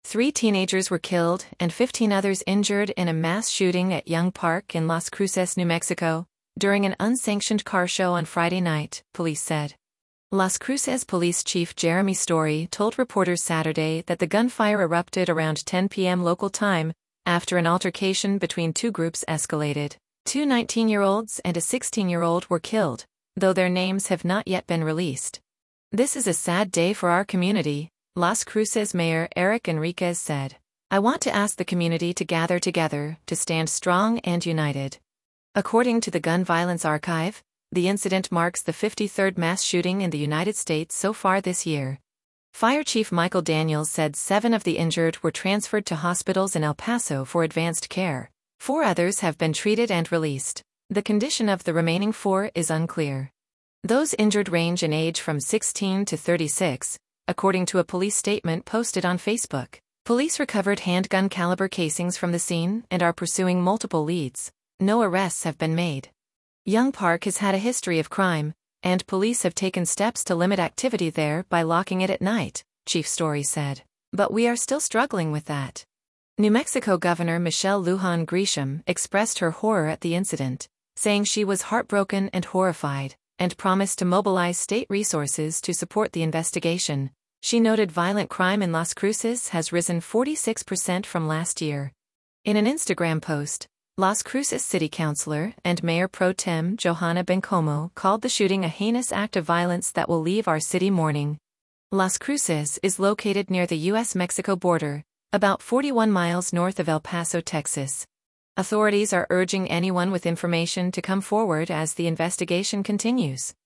3 teenagers were killed and 15 others injured in a mass shooting at Young Park in Las Cruces, New Mexico, during an unsanctioned car show on Friday night, police said. Las Cruces Police Chief Jeremy Story told reporters Saturday that the gunfire erupted around 10 p.m. local time, after an altercation between two groups escalated. 2 19-year-olds and a 16-year-old were killed, though their names have not yet been released. "This is a sad day for our community," Las Cruces Mayor Eric Enriquez said. "I want to ask the community to gather together, to stand strong and united." According to the Gun Violence Archive, the incident marks the 53rd mass shooting in the United States so far this year. Fire Chief Michael Daniels said 7 of the injured were transferred to hospitals in El Paso for advanced care. 4 others have been treated and released. The condition of the remaining 4 is unclear. Those injured range in age from 16 to 36, according to a police statement posted on Facebook. Police recovered handgun caliber casings from the scene and are pursuing multiple leads. No arrests have been made. Young Park has had a history of crime, and police have taken steps to limit activity there by locking it at night, Chief Story said. But we are still struggling with that. New Mexico Governor Michelle Lujan Grisham expressed her horror at the incident, saying she was heartbroken and horrified, and promised to mobilize state resources to support the investigation. She noted violent crime in Las Cruces has risen 46% from last year. In an Instagram post, Las Cruces City Councilor and Mayor Pro Tem Johanna Bencomo called the shooting a heinous act of violence that will leave our city mourning. Las Cruces is located near the U.S.-Mexico border, about 41 miles north of El Paso, Texas. Authorities are urging anyone with information to come forward as the investigation continues.